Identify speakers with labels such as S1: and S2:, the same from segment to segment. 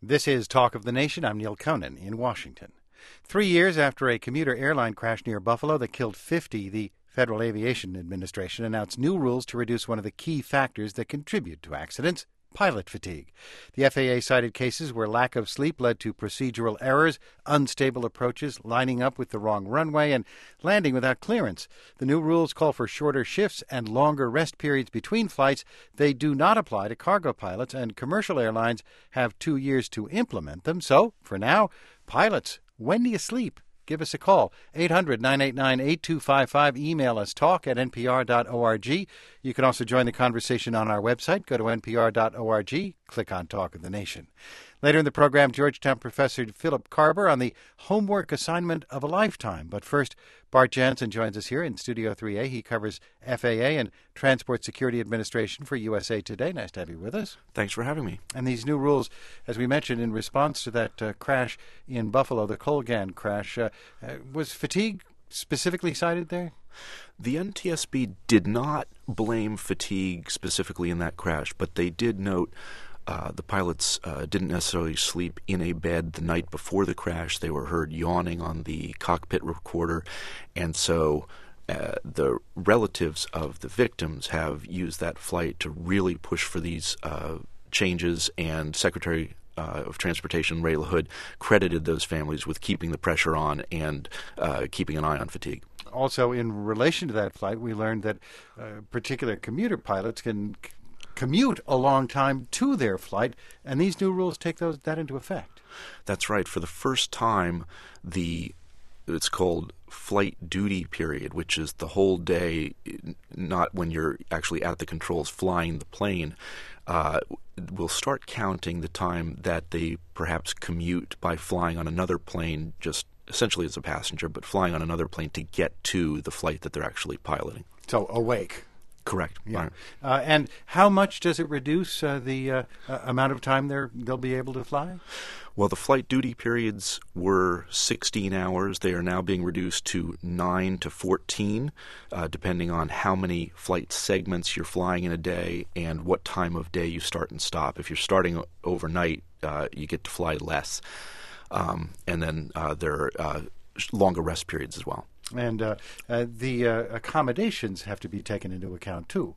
S1: This is Talk of the Nation. I'm Neil Conan in Washington. 3 years after a commuter airline crash near Buffalo that killed 50, the Federal Aviation Administration announced new rules to reduce one of the key factors that contribute to accidents: pilot fatigue. The FAA cited cases where lack of sleep led to procedural errors, unstable approaches, lining up with the wrong runway, and landing without clearance. The new rules call for shorter shifts and longer rest periods between flights. They do not apply to cargo pilots, and commercial airlines have 2 years to implement them. So, for now, pilots, when do you sleep? Give us a call, 800-989-8255. Email us, talk@npr.org. You can also join the conversation on our website. Go to npr.org, click on Talk of the Nation. Later in the program, Georgetown professor Philip Carber on the homework assignment of a lifetime. But first, Bart Jansen joins us here in Studio 3A. He covers FAA and Transport Security Administration for USA Today. Nice to have you with us.
S2: Thanks for having me.
S1: And these new rules, as we mentioned, in response to that crash in Buffalo, the Colgan crash, was fatigue specifically cited there?
S2: The NTSB did not blame fatigue specifically in that crash, but they did note the pilots didn't necessarily sleep in a bed the night before the crash. They were heard yawning on the cockpit recorder, and so the relatives of the victims have used that flight to really push for these changes, and Secretary of Transportation Ray LaHood credited those families with keeping the pressure on and keeping an eye on fatigue.
S1: Also, in relation to that flight, we learned that particular commuter pilots can commute a long time to their flight, and these new rules take that into effect.
S2: That's right. For the first time, it's called flight duty period, which is the whole day, not when you're actually at the controls flying the plane, will start counting the time that they perhaps commute by flying on another plane, just essentially as a passenger, but flying on another plane to get to the flight that they're actually piloting.
S1: So awake.
S2: Correct.
S1: Yeah. And how much does it reduce the amount of time they'll be able to fly?
S2: Well, the flight duty periods were 16 hours. They are now being reduced to 9 to 14, depending on how many flight segments you're flying in a day and what time of day you start and stop. If you're starting overnight, you get to fly less. And then there are longer rest periods as well.
S1: And the accommodations have to be taken into account, too.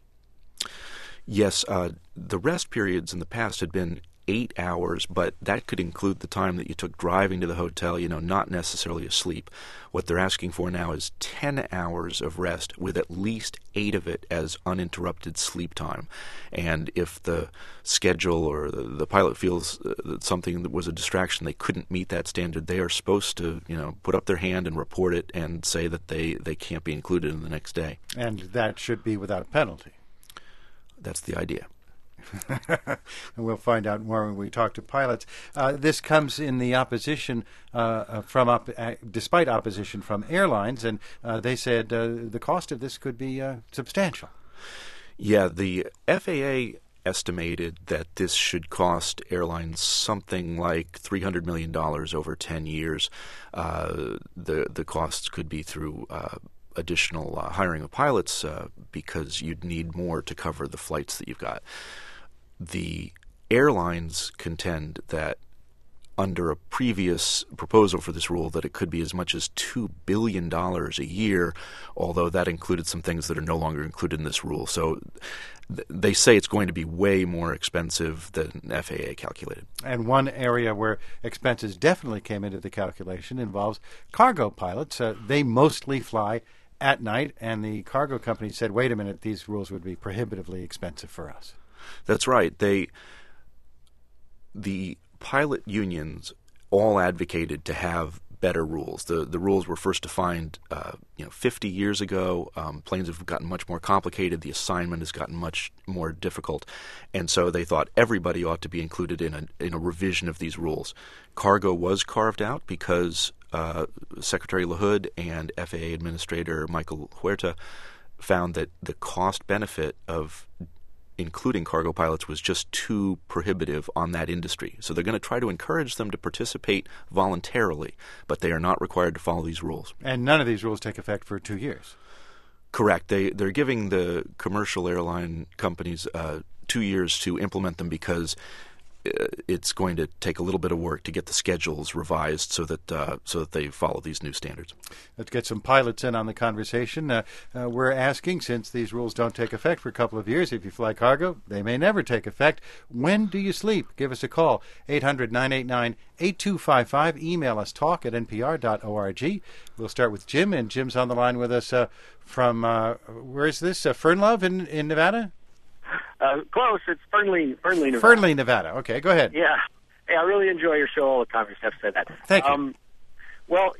S2: Yes, the rest periods in the past had been 8 hours, but that could include the time that you took driving to the hotel, not necessarily asleep. What they're asking for now is 10 hours of rest, with at least 8 of it as uninterrupted sleep time. And if the schedule or the pilot feels that something that was a distraction, they couldn't meet that standard, they are supposed to, put up their hand and report it and say that they can't be included in the next day.
S1: And that should be without penalty.
S2: That's the idea.
S1: And we'll find out more when we talk to pilots. This comes in the opposition despite opposition from airlines, and they said the cost of this could be substantial.
S2: Yeah, the FAA estimated that this should cost airlines something like $300 million over 10 years. The costs could be through additional hiring of pilots because you'd need more to cover the flights that you've got. The airlines contend that under a previous proposal for this rule that it could be as much as $2 billion a year, although that included some things that are no longer included in this rule. So they say it's going to be way more expensive than FAA calculated.
S1: And one area where expenses definitely came into the calculation involves cargo pilots. They mostly fly at night, and the cargo company said, wait a minute, these rules would be prohibitively expensive for us.
S2: That's right. The pilot unions all advocated to have better rules. The rules were first defined 50 years ago. Planes have gotten much more complicated. The assignment has gotten much more difficult. And so they thought everybody ought to be included in a revision of these rules. Cargo was carved out because Secretary LaHood and FAA Administrator Michael Huerta found that the cost benefit of including cargo pilots was just too prohibitive on that industry. So they're going to try to encourage them to participate voluntarily, but they are not required to follow these rules.
S1: And none of these rules take effect for 2 years.
S2: Correct. They're giving the commercial airline companies 2 years to implement them because it's going to take a little bit of work to get the schedules revised so that they follow these new standards.
S1: Let's get some pilots in on the conversation. We're asking, since these rules don't take effect for a couple of years, if you fly cargo, they may never take effect. When do you sleep? Give us a call, 800-989-8255. Email us, talk@npr.org. We'll start with Jim, and Jim's on the line with us from, where is this, Fernlove in Nevada?
S3: Close. It's Fernley, Nevada.
S1: Fernley, Nevada. Okay, go ahead.
S3: Yeah. Hey, I really enjoy your show all the time. You just have to say that.
S1: Thank you.
S3: Well,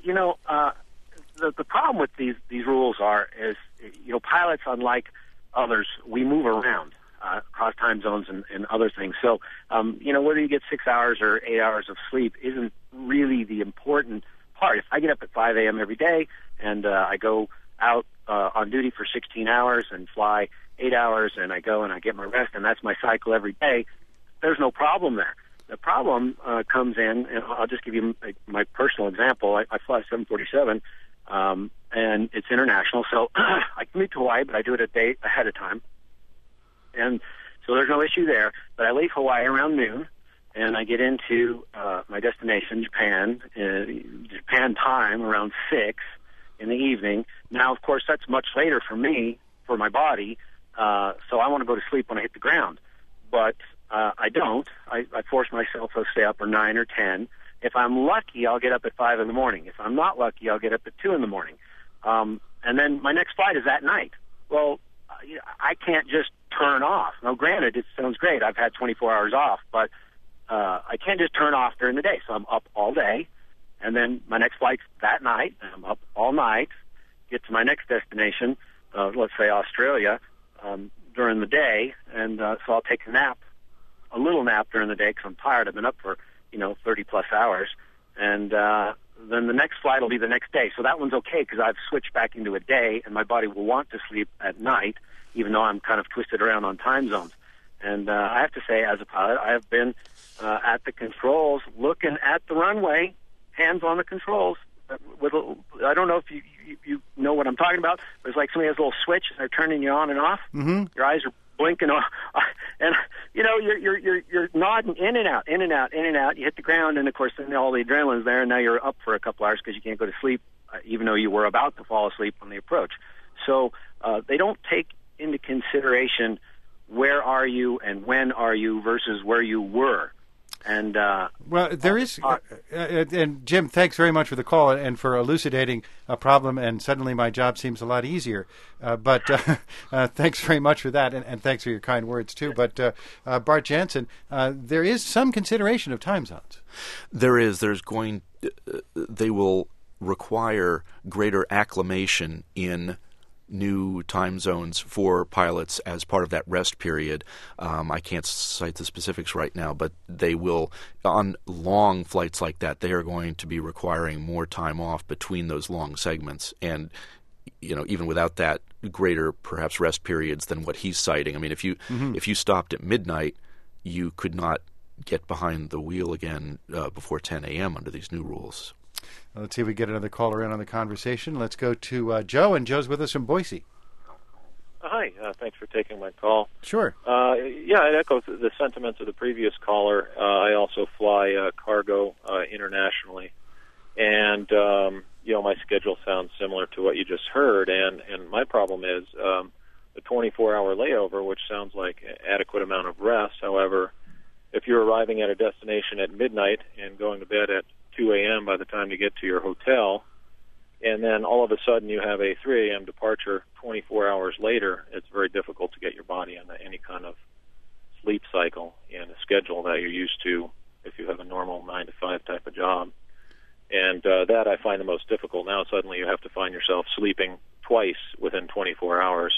S3: the problem with these rules is pilots, unlike others, we move around across time zones and other things. So, whether you get 6 hours or 8 hours of sleep isn't really the important part. If I get up at 5 a.m. every day and I go out on duty for 16 hours and fly 8 hours, and I go and I get my rest, and that's my cycle every day, there's no problem there. The problem comes in, and I'll just give you my personal example. I fly 747, and it's international, so I commute to Hawaii, but I do it a day ahead of time. And so there's no issue there. But I leave Hawaii around noon, and I get into my destination, Japan time, around 6 in the evening. Now, of course, that's much later for me, for my body, so I want to go to sleep when I hit the ground. But I don't. I force myself to stay up for 9 or 10. If I'm lucky, I'll get up at 5 in the morning. If I'm not lucky, I'll get up at 2 in the morning. And then my next flight is at night. Well, I can't just turn off. Now, granted, it sounds great. I've had 24 hours off, but I can't just turn off during the day. So I'm up all day, and then my next flight's that night, and I'm up all night, get to my next destination, let's say Australia, during the day, and so I'll take a little nap during the day because I'm tired. I've been up for 30-plus hours, and then the next flight will be the next day. So that one's okay because I've switched back into a day, and my body will want to sleep at night, even though I'm kind of twisted around on time zones. And I have to say, as a pilot, I have been at the controls, looking at the runway, hands on the controls. I don't know if you know what I'm talking about, but it's like somebody has a little switch and they're turning you on and off.
S1: Mm-hmm.
S3: Your eyes are blinking off, and you're nodding in and out, in and out, in and out. You hit the ground, and of course then all the adrenaline's there, and now you're up for a couple hours because you can't go to sleep, even though you were about to fall asleep on the approach. So they don't take into consideration where are you and when are you versus where you were. And
S1: well, there is, and Jim, thanks very much for the call and for elucidating a problem. And suddenly, my job seems a lot easier. But thanks very much for that, and thanks for your kind words too. But Bart Jansen, there is some consideration of time zones.
S2: There is. They will require greater acclimation in new time zones for pilots as part of that rest period. I can't cite the specifics right now, but they will, on long flights like that, they are going to be requiring more time off between those long segments. And, even without that, greater perhaps rest periods than what he's citing. I mean, if you stopped at midnight, you could not get behind the wheel again before 10 a.m. under these new rules.
S1: Let's see if we get another caller in on the conversation. Let's go to Joe, and Joe's with us from Boise.
S4: Hi, thanks for taking my call.
S1: Sure.
S4: It echoes the sentiments of the previous caller. I also fly cargo internationally, and my schedule sounds similar to what you just heard. And my problem is the 24-hour layover, which sounds like an adequate amount of rest. However, if you're arriving at a destination at midnight and going to bed at 2 a.m. by the time you get to your hotel, and then all of a sudden you have a 3 a.m. departure 24 hours later, it's very difficult to get your body on any kind of sleep cycle and a schedule that you're used to if you have a normal 9-to-5 type of job. And that I find the most difficult. Now suddenly you have to find yourself sleeping twice within 24 hours,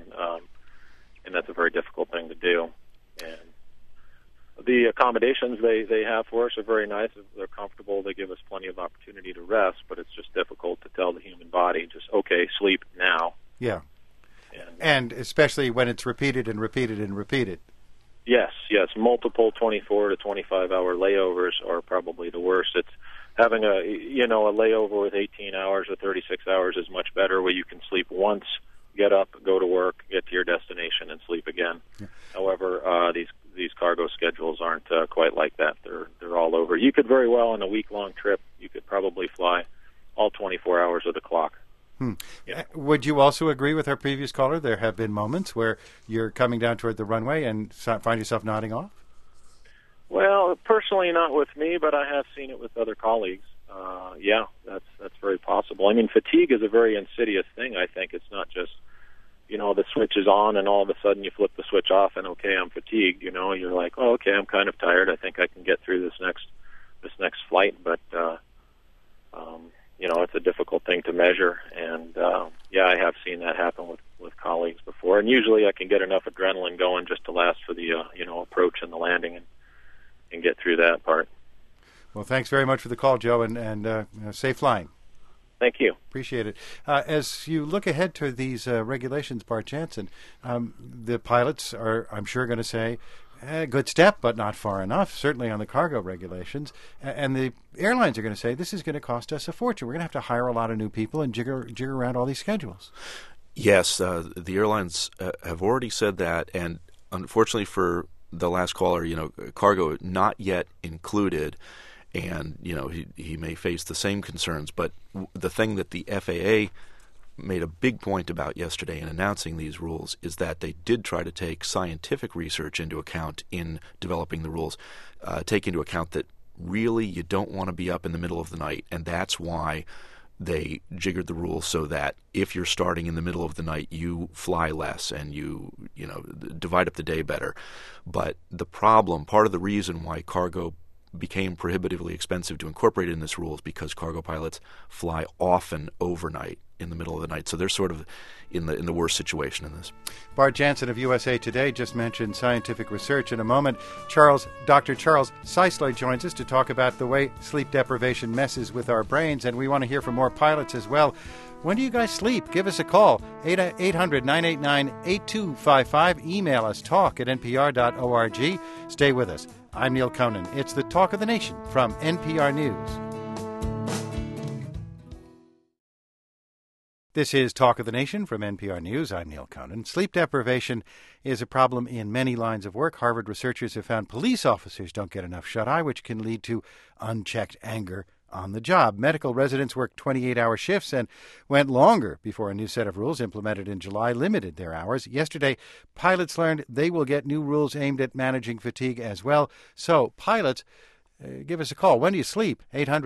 S4: and that's a very difficult thing to do. And the accommodations they have for us are very nice. They're comfortable. They give us plenty of opportunity to rest, but it's just difficult to tell the human body, just, okay, sleep now.
S1: Yeah. And especially when it's repeated and repeated and repeated.
S4: Yes. Multiple 24 to 25-hour layovers are probably the worst. It's having a layover with 18 hours or 36 hours is much better, where you can sleep once, get up, go to work, get to your destination, and sleep again. Yeah. However, these cargo schedules aren't quite like that. They're all over. You could very well, on a week-long trip, you could probably fly all 24 hours of the clock.
S1: Yeah. Would you also agree with our previous caller? There have been moments where you're coming down toward the runway and find yourself nodding off?
S4: Well, personally, not with me, but I have seen it with other colleagues. Yeah, that's very possible. I mean, fatigue is a very insidious thing. I think it's not just, the switch is on and all of a sudden you flip the switch off and okay, I'm fatigued. You're like, oh, okay, I'm kind of tired. I think I can get through this next flight, but it's a difficult thing to measure. And yeah, I have seen that happen with colleagues before. And usually I can get enough adrenaline going just to last for the approach and the landing and get through that part.
S1: Well, thanks very much for the call, Joe, and safe flying.
S4: Thank you.
S1: Appreciate it. As you look ahead to these regulations, Bart Jansen, the pilots are, I'm sure, going to say, good step, but not far enough, certainly on the cargo regulations. And the airlines are going to say, this is going to cost us a fortune. We're going to have to hire a lot of new people and jigger around all these schedules.
S2: Yes, the airlines have already said that, and unfortunately for the last caller, cargo not yet included. And, he may face the same concerns. But the thing that the FAA made a big point about yesterday in announcing these rules is that they did try to take scientific research into account in developing the rules, take into account that really you don't want to be up in the middle of the night. And that's why they jiggered the rules so that if you're starting in the middle of the night, you fly less and you divide up the day better. But the problem, part of the reason why cargo became prohibitively expensive to incorporate in this rule is because cargo pilots fly often overnight in the middle of the night. So they're sort of in the worst situation in this.
S1: Bart Jansen of USA Today just mentioned scientific research. In a moment, Dr. Charles Czeisler joins us to talk about the way sleep deprivation messes with our brains, and we want to hear from more pilots as well. When do you guys sleep? Give us a call, 800-989-8255. Email us, talk@npr.org. Stay with us. I'm Neil Conan. It's the Talk of the Nation from NPR News. This is Talk of the Nation from NPR News. I'm Neil Conan. Sleep deprivation is a problem in many lines of work. Harvard researchers have found police officers don't get enough shut-eye, which can lead to unchecked anger on the job. Medical residents worked 28-hour shifts and went longer before a new set of rules implemented in July limited their hours. Yesterday, pilots learned they will get new rules aimed at managing fatigue as well. So, pilots, give us a call. When do you sleep?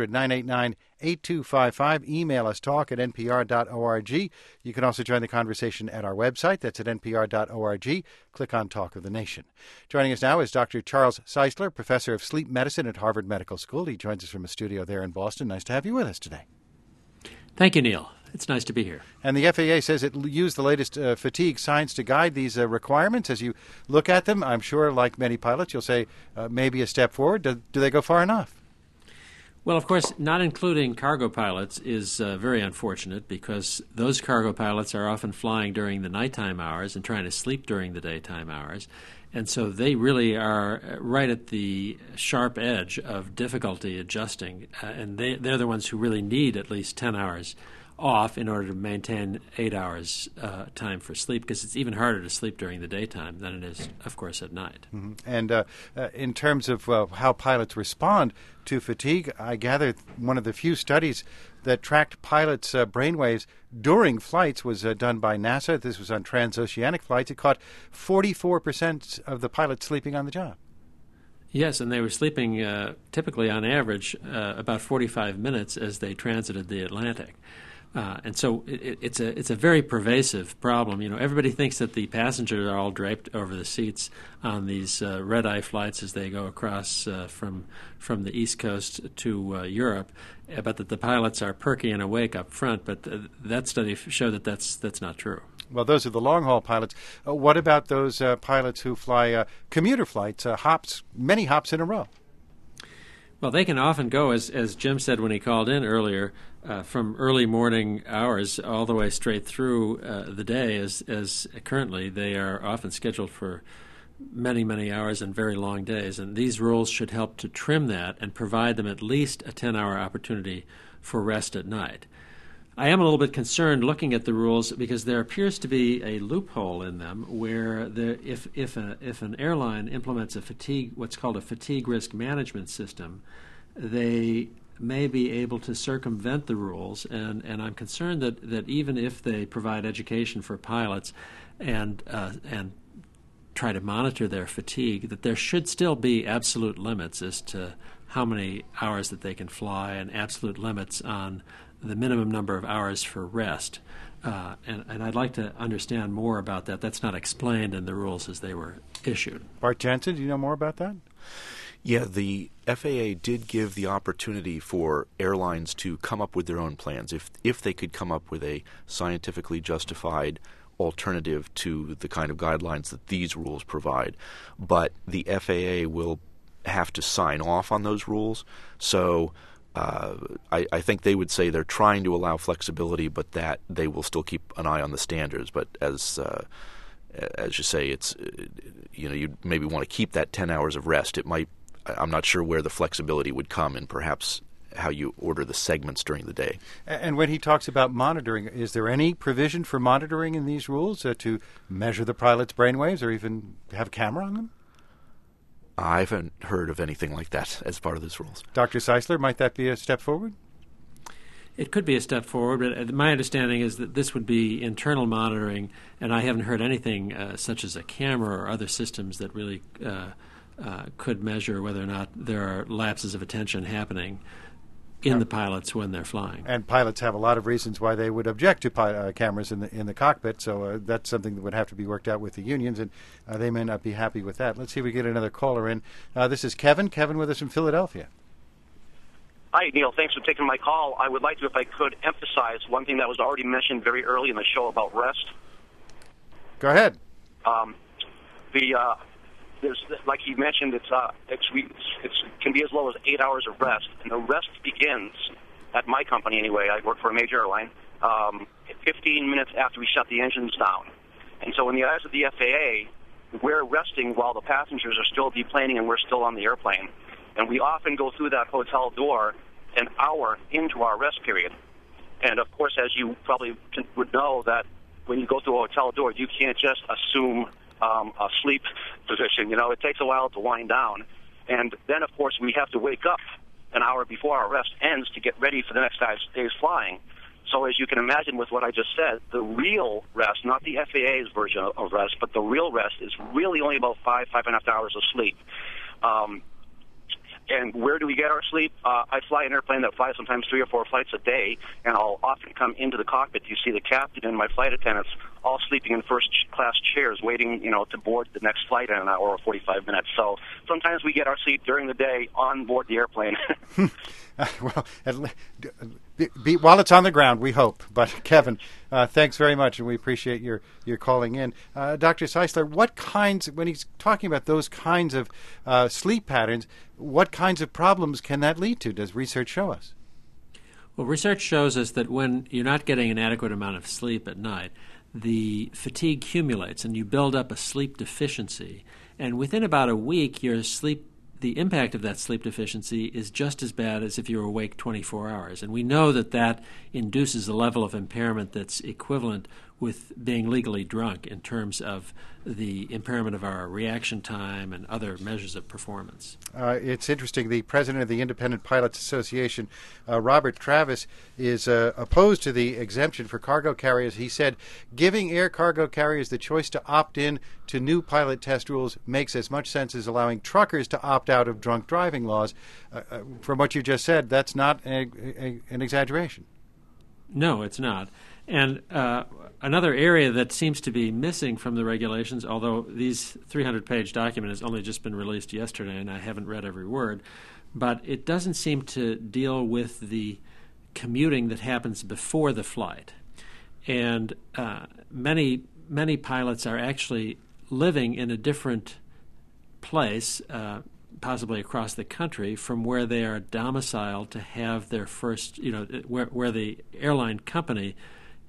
S1: 800-989-8255. Email us, talk@npr.org. You can also join the conversation at our website. That's at npr.org. Click on Talk of the Nation. Joining us now is Dr. Charles Czeisler, professor of sleep medicine at Harvard Medical School. He joins us from a studio there in Boston. Nice to have you with us today.
S5: Thank you, Neil. It's nice to be here.
S1: And the FAA says it used the latest fatigue science to guide these requirements. As you look at them, I'm sure, like many pilots, you'll say maybe a step forward. Do they go far enough?
S5: Well, of course, not including cargo pilots is very unfortunate because those cargo pilots are often flying during the nighttime hours and trying to sleep during the daytime hours. And so they really are right at the sharp edge of difficulty adjusting. And they're the ones who really need at least 10 hours off in order to maintain 8 hours time for sleep, because it's even harder to sleep during the daytime than it is, of course, at night.
S1: Mm-hmm. And in terms of how pilots respond to fatigue, I gather one of the few studies that tracked pilots' brainwaves during flights was done by NASA. This was on transoceanic flights. It caught 44% of the pilots sleeping on the job.
S5: Yes, and they were sleeping typically on average about 45 minutes as they transited the Atlantic. And so it's a very pervasive problem. Everybody thinks that the passengers are all draped over the seats on these red-eye flights as they go across from the East Coast to Europe, but that the pilots are perky and awake up front. But that study showed that that's not true.
S1: Well, those are the long-haul pilots. What about those pilots who fly commuter flights, many hops in a row?
S5: Well, they can often go, as Jim said when he called in earlier, from early morning hours all the way straight through the day, as currently they are often scheduled for many, many hours and very long days. And these rules should help to trim that and provide them at least a 10-hour opportunity for rest at night. I am a little bit concerned looking at the rules because there appears to be a loophole in them where if an airline implements what's called a fatigue risk management system, they may be able to circumvent the rules, and I'm concerned that even if they provide education for pilots and try to monitor their fatigue, that there should still be absolute limits as to how many hours that they can fly and absolute limits on the minimum number of hours for rest. And I'd like to understand more about that. That's not explained in the rules as they were issued.
S1: Bart Jensen, do you know more about that?
S2: Yeah, the FAA did give the opportunity for airlines to come up with their own plans if they could come up with a scientifically justified alternative to the kind of guidelines that these rules provide. But the FAA will have to sign off on those rules. So I think they would say they're trying to allow flexibility, but that they will still keep an eye on the standards. But as you say, it's you maybe want to keep that 10 hours of rest. I'm not sure where the flexibility would come in perhaps how you order the segments during the day.
S1: And when he talks about monitoring, is there any provision for monitoring in these rules to measure the pilot's brainwaves or even have a camera on them?
S2: I haven't heard of anything like that as part of these rules.
S1: Dr. Seisler, might that be a step forward?
S5: It could be a step forward, but my understanding is that this would be internal monitoring, and I haven't heard anything such as a camera or other systems that really could measure whether or not there are lapses of attention happening in the pilots when they're flying.
S1: And pilots have a lot of reasons why they would object to cameras in the cockpit, so that's something that would have to be worked out with the unions, and they may not be happy with that. Let's see if we get another caller in. This is Kevin. Kevin with us from Philadelphia.
S6: Hi, Neil. Thanks for taking my call. I would like to, if I could, emphasize one thing that was already mentioned very early in the show about rest.
S1: Go ahead.
S6: There's, like he mentioned, it can be as low as 8 hours of rest, and the rest begins at my company anyway. I work for a major airline. 15 minutes after we shut the engines down, and so in the eyes of the FAA, we're resting while the passengers are still deplaning and we're still on the airplane, and we often go through that hotel door an hour into our rest period. And of course, as you probably would know, that when you go through a hotel door, you can't just assume a sleep position. It takes a while to wind down. And then, of course, we have to wake up an hour before our rest ends to get ready for the next day's flying. So as you can imagine with what I just said, the real rest, not the FAA's version of rest, but the real rest is really only about 5.5 hours of sleep. And where do we get our sleep? I fly an airplane that flies sometimes 3 or 4 flights a day, and I'll often come into the cockpit. You see the captain and my flight attendants all sleeping in first-class chairs, waiting, to board the next flight in an hour or 45 minutes. So sometimes we get our sleep during the day on board the airplane.
S1: Well, while it's on the ground, we hope. But Kevin, thanks very much, and we appreciate your calling in. Dr. Seisler, when he's talking about those kinds of sleep patterns, what kinds of problems can that lead to? Does research show us?
S5: Well, research shows us that when you're not getting an adequate amount of sleep at night, the fatigue accumulates and you build up a sleep deficiency. And within about a week, the impact of that sleep deficiency is just as bad as if you were awake 24 hours. And we know that induces a level of impairment that's equivalent with being legally drunk in terms of the impairment of our reaction time and other measures of performance.
S1: It's interesting. The president of the Independent Pilots Association, Robert Travis, is opposed to the exemption for cargo carriers. He said, giving air cargo carriers the choice to opt in to new pilot test rules makes as much sense as allowing truckers to opt out of drunk driving laws. From what you just said, that's not an exaggeration.
S5: No, it's not. And another area that seems to be missing from the regulations, although this 300-page document has only just been released yesterday and I haven't read every word, but it doesn't seem to deal with the commuting that happens before the flight. And many pilots are actually living in a different place, possibly across the country, from where they are domiciled to have their first, where the airline company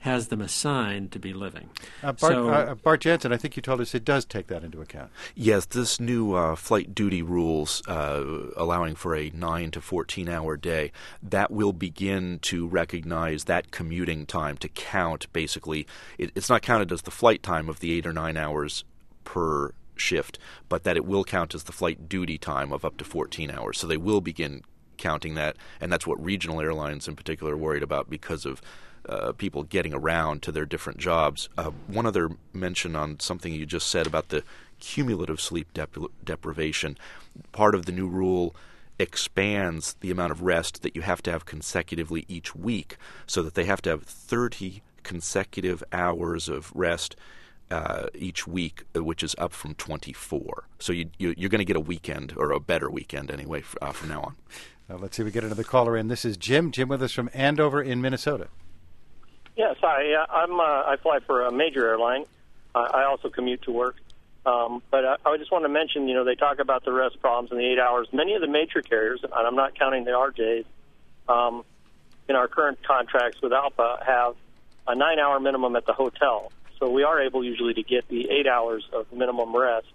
S5: has them assigned to be living.
S1: Bart Jansen, I think you told us it does take that into account.
S2: Yes, this new flight duty rules allowing for a 9 to 14-hour day, that will begin to recognize that commuting time to count. Basically, it's not counted as the flight time of the 8 or 9 hours per shift, but that it will count as the flight duty time of up to 14 hours. So they will begin counting that, and that's what regional airlines in particular are worried about because of people getting around to their different jobs. One other mention on something you just said about the cumulative sleep deprivation. Part of the new rule expands the amount of rest that you have to have consecutively each week, so that they have to have 30 consecutive hours of rest each week, which is up from 24. So you're going to get a weekend, or a better weekend anyway, from now on.
S1: Let's see if we get another caller in. This is Jim. Jim with us from Andover in Minnesota.
S7: Yes, I fly for a major airline. I also commute to work. But I just want to mention, they talk about the rest problems in the 8 hours. Many of the major carriers, and I'm not counting the RJs, in our current contracts with ALPA have a 9-hour minimum at the hotel. So we are able usually to get the 8 hours of minimum rest.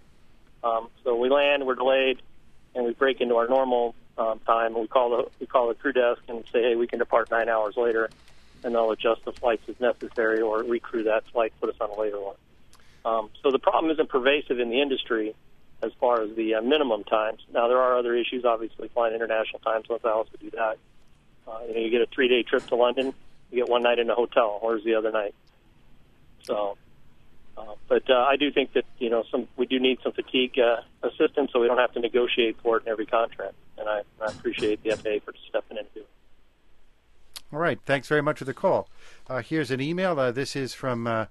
S7: So we land, we're delayed, and we break into our normal time. We call the crew desk and say, hey, we can depart 9 hours later, and they'll adjust the flights as necessary or recrew that flight, put us on a later one. So the problem isn't pervasive in the industry as far as the minimum times. Now, there are other issues, obviously, flying international time, so I also do that. You get a 3-day trip to London, you get one night in a hotel. Where's the other night? So, but I do think that, we do need some fatigue assistance so we don't have to negotiate for it in every contract. And I appreciate the FAA for stepping in and doing it.
S1: All right. Thanks very much for the call. Here's an email. This is from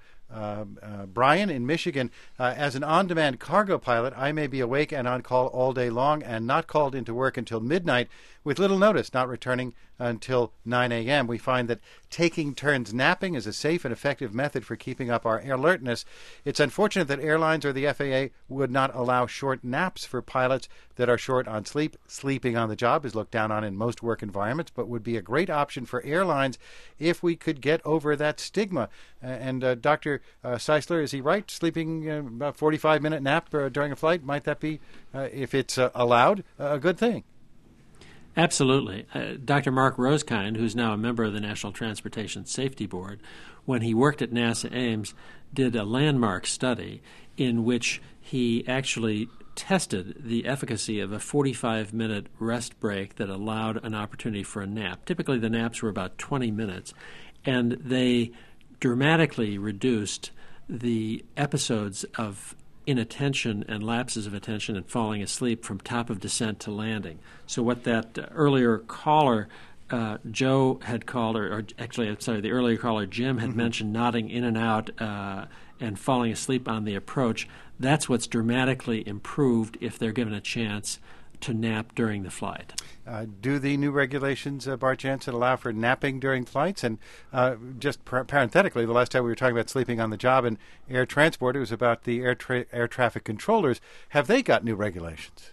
S1: Brian in Michigan. As an on-demand cargo pilot, I may be awake and on call all day long and not called into work until midnight with little notice, not returning until 9 a.m. We find that taking turns napping is a safe and effective method for keeping up our alertness. It's unfortunate that airlines or the FAA would not allow short naps for pilots that are short on sleep. Sleeping on the job is looked down on in most work environments, but would be a great option for airlines if we could get over that stigma. And Dr. Seisler, is he right? Sleeping about 45-minute nap during a flight, might that be, if it's allowed, a good thing?
S5: Absolutely. Dr. Mark Rosekind, who's now a member of the National Transportation Safety Board, when he worked at NASA Ames, did a landmark study in which he actually tested the efficacy of a 45-minute rest break that allowed an opportunity for a nap. Typically, the naps were about 20 minutes, and they dramatically reduced the episodes of inattention and lapses of attention and falling asleep from top of descent to landing. So what that earlier caller, Joe, had called, or actually, I'm sorry, the earlier caller, Jim, had mentioned nodding in and out and falling asleep on the approach, that's what's dramatically improved if they're given a chance to nap during the flight.
S1: Do the new regulations, Bart Jansen, allow for napping during flights? And just parenthetically, the last time we were talking about sleeping on the job in air transport, it was about the air traffic controllers. Have they got new regulations?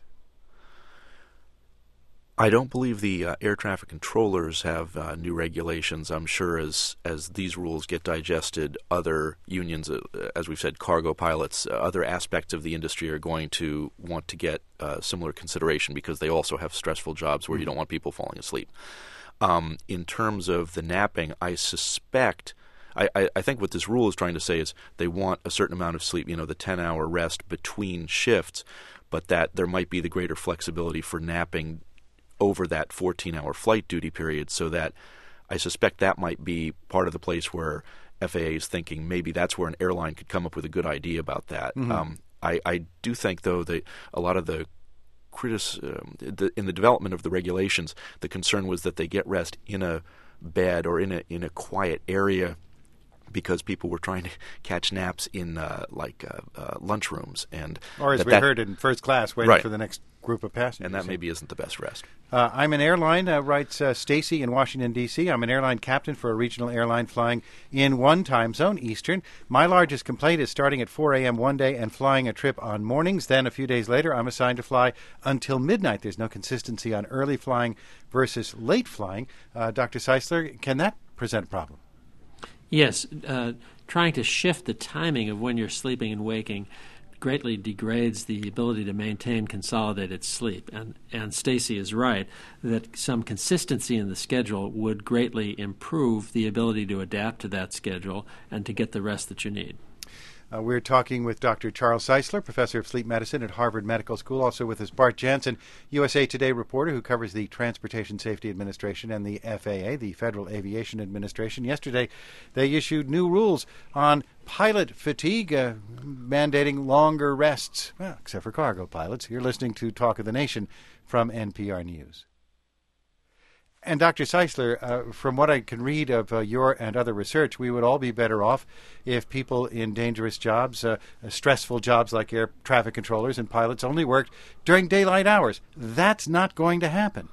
S2: I don't believe the air traffic controllers have new regulations. I'm sure as these rules get digested, other unions, as we've said, cargo pilots, other aspects of the industry are going to want to get similar consideration because they also have stressful jobs where you don't want people falling asleep. In terms of the napping, I suspect, I think what this rule is trying to say is they want a certain amount of sleep, the 10-hour rest between shifts, but that there might be the greater flexibility for napping over that 14-hour flight duty period, so that I suspect that might be part of the place where FAA is thinking maybe that's where an airline could come up with a good idea about that. I do think, though, that a lot of the in the development of the regulations, the concern was that they get rest in a bed or in a quiet area because people were trying to catch naps in lunchrooms,
S1: or as we heard in first class, waiting for the next group of passengers.
S2: And that maybe isn't the best rest.
S1: I'm an airline, writes Stacy in Washington, D.C. I'm an airline captain for a regional airline flying in one time zone, Eastern. My largest complaint is starting at 4 a.m. one day and flying a trip on mornings. Then a few days later, I'm assigned to fly until midnight. There's no consistency on early flying versus late flying. Dr. Seisler, can that present a problem?
S5: Yes, trying to shift the timing of when you're sleeping and waking greatly degrades the ability to maintain consolidated sleep. And Stacy is right that some consistency in the schedule would greatly improve the ability to adapt to that schedule and to get the rest that you need.
S1: We're talking with Dr. Charles Czeisler, professor of sleep medicine at Harvard Medical School. Also with us, Bart Jansen, USA Today reporter who covers the Transportation Safety Administration and the FAA, the Federal Aviation Administration. Yesterday, they issued new rules on pilot fatigue, mandating longer rests, well, except for cargo pilots. You're listening to Talk of the Nation from NPR News. And Dr. Czeisler, from what I can read of your and other research, we would all be better off if people in dangerous jobs, stressful jobs like air traffic controllers and pilots, only worked during daylight hours. That's not going to happen.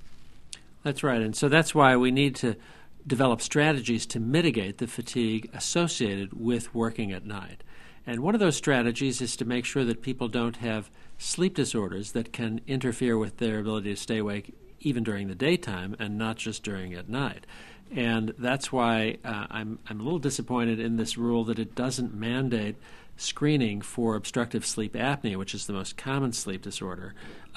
S5: That's right. And so that's why we need to develop strategies to mitigate the fatigue associated with working at night. And one of those strategies is to make sure that people don't have sleep disorders that can interfere with their ability to stay awake even during the daytime and not just during at night. And that's why I'm a little disappointed in this rule that it doesn't mandate screening for obstructive sleep apnea, which is the most common sleep disorder,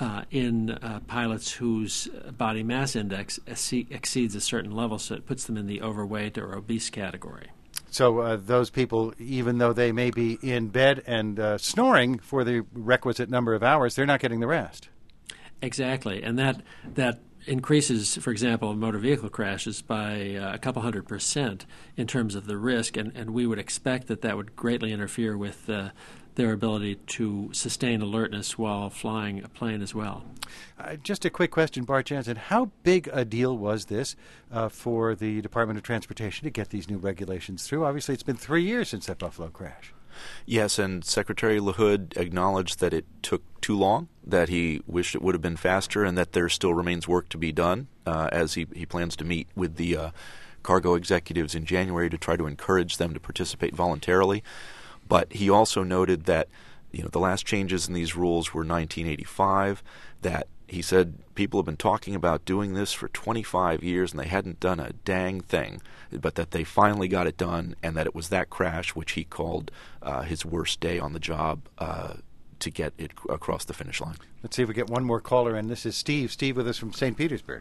S5: in pilots whose body mass index exceeds a certain level, so it puts them in the overweight or obese category.
S1: So those people, even though they may be in bed and snoring for the requisite number of hours, they're not getting the rest.
S5: Exactly, and that increases, for example, motor vehicle crashes by a couple 100% in terms of the risk, and we would expect that would greatly interfere with their ability to sustain alertness while flying a plane as well.
S1: Just a quick question, Bart Jansen. How big a deal was this for the Department of Transportation to get these new regulations through? Obviously, it's been 3 years since that Buffalo crash.
S2: Yes, and Secretary LaHood acknowledged that it took too long, that he wished it would have been faster, and that there still remains work to be done as he plans to meet with the cargo executives in January to try to encourage them to participate voluntarily. But he also noted that the last changes in these rules were 1985, that he said people have been talking about doing this for 25 years and they hadn't done a dang thing, but that they finally got it done, and that it was that crash, which he called his worst day on the job, to get it across the finish line.
S1: Let's see if we get one more caller, and this is Steve. Steve with us from St. Petersburg.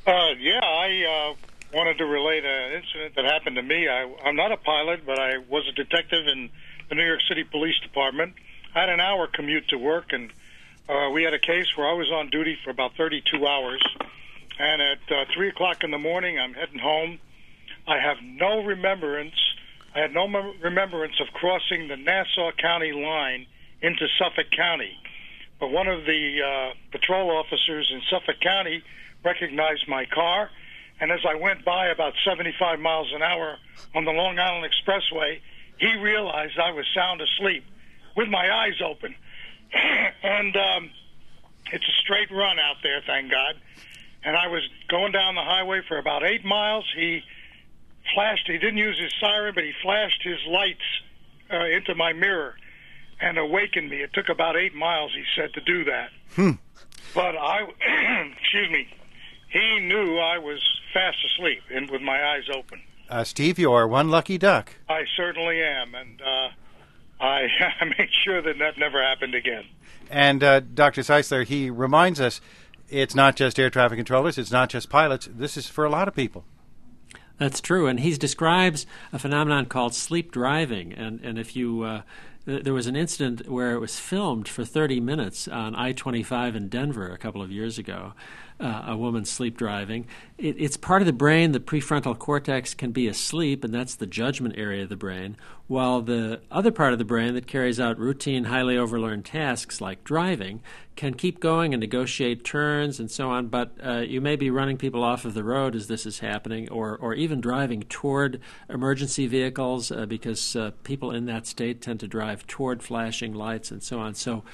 S8: I wanted to relate an incident that happened to me. I'm not a pilot, but I was a detective in the New York City Police Department. I had an hour commute to work, and we had a case where I was on duty for about 32 hours. And at 3 o'clock in the morning, I'm heading home. I have no remembrance. I had no remembrance of crossing the Nassau County line into Suffolk County. But one of the patrol officers in Suffolk County recognized my car, and as I went by about 75 miles an hour on the Long Island Expressway, he realized I was sound asleep with my eyes open. And it's a straight run out there, thank God. And I was going down the highway for about 8 miles. He flashed, he didn't use his siren, but he flashed his lights into my mirror and awakened me. It took about 8 miles, he said, to do that. But excuse me, he knew I was fast asleep and with my eyes open.
S1: Steve, you are one lucky duck.
S8: I certainly am, and I made sure that never happened again.
S1: And Dr. Czeisler, he reminds us it's not just air traffic controllers, it's not just pilots. This is for a lot of people.
S5: That's true, and he describes a phenomenon called sleep driving. And if you there was an incident where it was filmed for 30 minutes on I-25 in Denver a couple of years ago, a woman sleep driving. It's part of the brain. The prefrontal cortex can be asleep, and that's the judgment area of the brain, while the other part of the brain that carries out routine, highly overlearned tasks like driving can keep going and negotiate turns and so on, but you may be running people off of the road as this is happening, or even driving toward emergency vehicles because people in that state tend to drive toward flashing lights and so on.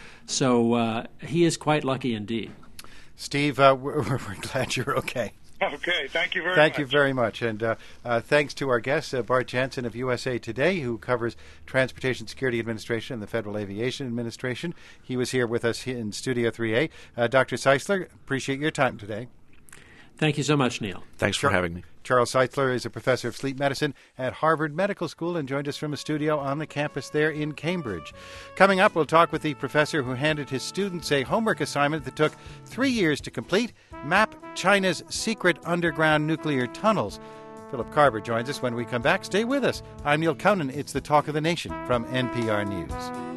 S5: So he is quite lucky indeed.
S1: Steve, we're glad you're okay.
S8: Okay, thank you very much.
S1: Thank you very much. And thanks to our guest, Bart Jansen of USA Today, who covers Transportation Security Administration and the Federal Aviation Administration. He was here with us in Studio 3A. Dr. Czeisler, appreciate your time today.
S5: Thank you so much, Neil.
S2: Thanks for having me.
S1: Charles Seitzler is a professor of sleep medicine at Harvard Medical School and joined us from a studio on the campus there in Cambridge. Coming up, we'll talk with the professor who handed his students a homework assignment that took 3 years to complete: map China's secret underground nuclear tunnels. Philip Carver joins us when we come back. Stay with us. I'm Neil Conan. It's the Talk of the Nation from NPR News.